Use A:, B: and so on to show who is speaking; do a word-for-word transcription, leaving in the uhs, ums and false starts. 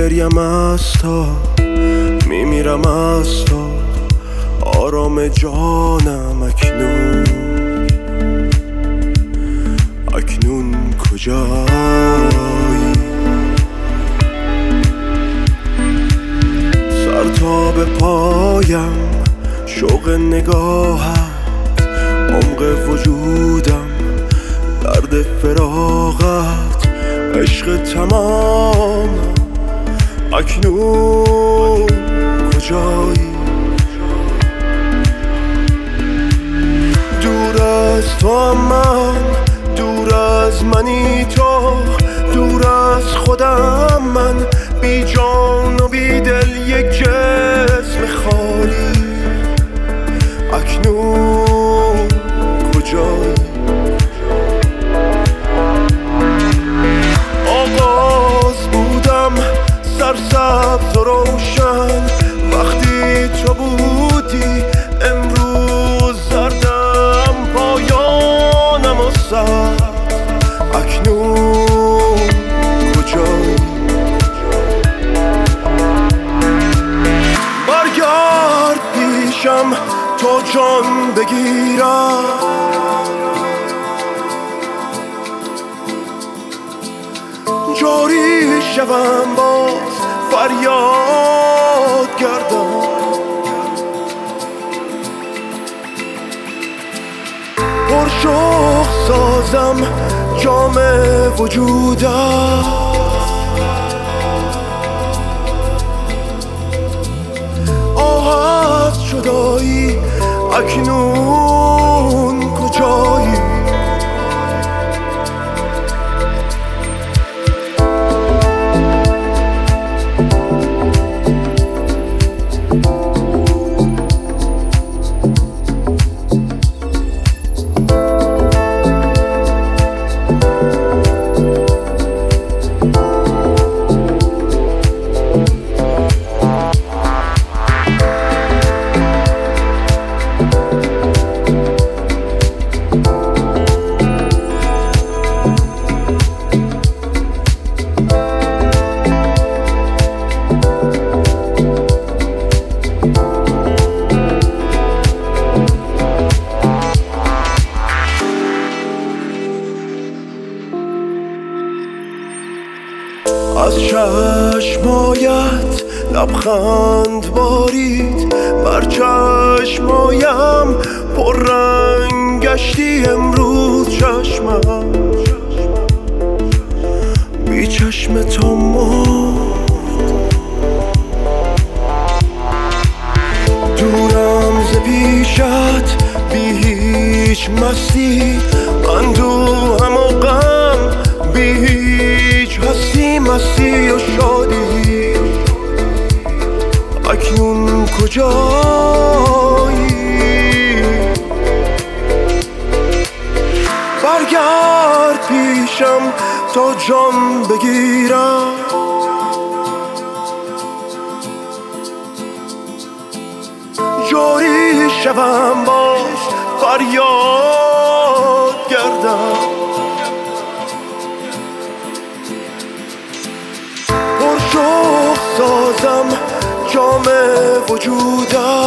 A: گریم از تا میمیرم از تا آرام جانم اکنون اکنون کجایی؟ سر تا به پایم شوق نگاهت عمق وجودم درد فراغت عشق تمام اکنون کجایی؟ دور از تو هم من دور از منی تو دور از خودم من بی جان و بی دل یک جسم خالی اکنون کجایی؟ آغاز بودم سرسبز و روشن وقتی تو بودی امروز زردم پایانم و سر اکنون کجایی؟ برگرد پیشم تو جان بگیرم جاری شوم باز فریاد گردم پرشوق سازم جام وجودم آه از جدایی اکنون کجایی؟ از چشمایت لبخند بارید بر چشمایم پر رنگ گشتی امروز چشمم بی چشم تو مرد دورم ز پیشت بی هیچ مستی اندوهم و غم بی هیچ هستی مستی و شادی اکنون کجایی؟ برگرد پیشم تا جان بگیرم جاری شوم باز فریاد گردم پرشوق سازم جام وجودم